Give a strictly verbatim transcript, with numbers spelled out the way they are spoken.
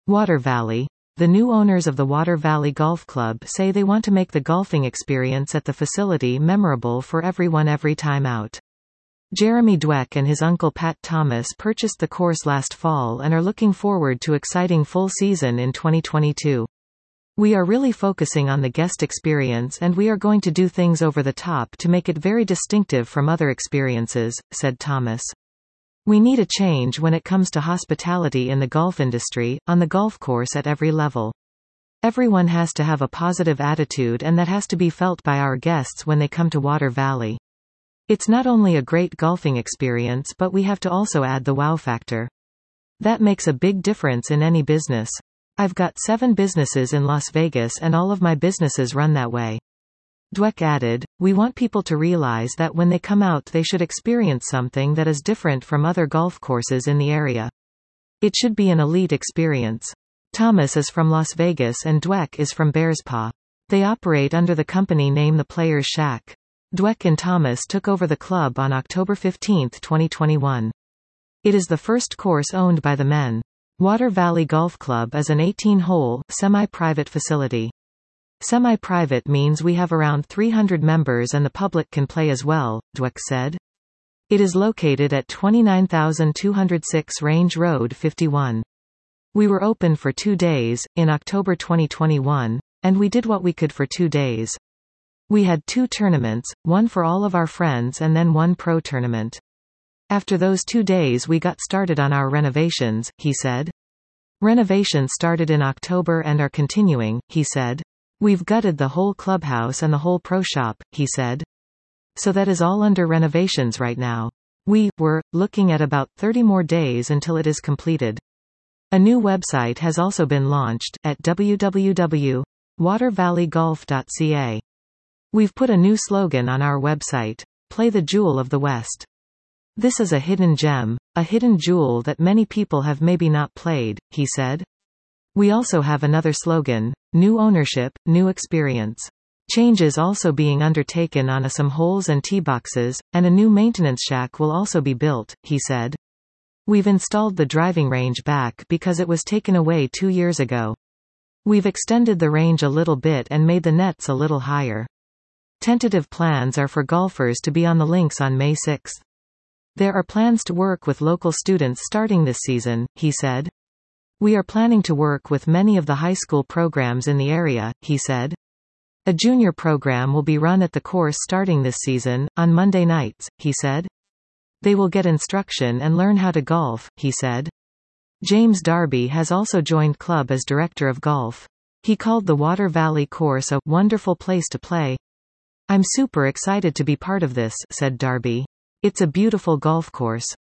Water Valley. The new owners of the Water Valley Golf Club say they want to make the golfing experience at the facility memorable for everyone every time out. Jeremy Dweck and his uncle Pat Thomas purchased the course last fall and are looking forward to exciting full season in twenty twenty-two. We are really focusing on the guest experience and we are going to do things over the top to make it very distinctive from other experiences, said Thomas. We need a change when it comes to hospitality in the golf industry, on the golf course at every level. Everyone has to have a positive attitude and that has to be felt by our guests when they come to Water Valley. It's not only a great golfing experience but we have to also add the wow factor. That makes a big difference in any business. I've got seven businesses in Las Vegas and all of my businesses run that way. Dweck added, we want people to realize that when they come out they should experience something that is different from other golf courses in the area. It should be an elite experience. Thomas is from Las Vegas and Dweck is from Bearspaw. They operate under the company name The Players Shack. Dweck and Thomas took over the club on October fifteenth, twenty twenty-one. It is the first course owned by the men. Water Valley Golf Club is an eighteen-hole, semi-private facility. Semi-private means we have around three hundred members and the public can play as well, Dweck said. It is located at twenty-nine thousand two hundred six Range Road fifty-one. We were open for two days, in October twenty twenty-one, and we did what we could for two days. We had two tournaments, one for all of our friends and then one pro tournament. After those two days we got started on our renovations, he said. Renovations started in October and are continuing, he said. We've gutted the whole clubhouse and the whole pro shop, he said. So that is all under renovations right now. We were looking at about thirty more days until it is completed. A new website has also been launched, at w w w dot water valley golf dot c a. We've put a new slogan on our website, Play the Jewel of the West. This is a hidden gem, a hidden jewel that many people have maybe not played, he said. We also have another slogan, New Ownership, New Experience. Change is also being undertaken on a some holes and tee boxes, and a new maintenance shack will also be built, he said. We've installed the driving range back because it was taken away two years ago. We've extended the range a little bit and made the nets a little higher. Tentative plans are for golfers to be on the links on May sixth. There are plans to work with local students starting this season, he said. We are planning to work with many of the high school programs in the area, he said. A junior program will be run at the course starting this season, on Monday nights, he said. They will get instruction and learn how to golf, he said. James Darby has also joined club as director of golf. He called the Water Valley course a wonderful place to play. I'm super excited to be part of this, said Darby. It's a beautiful golf course.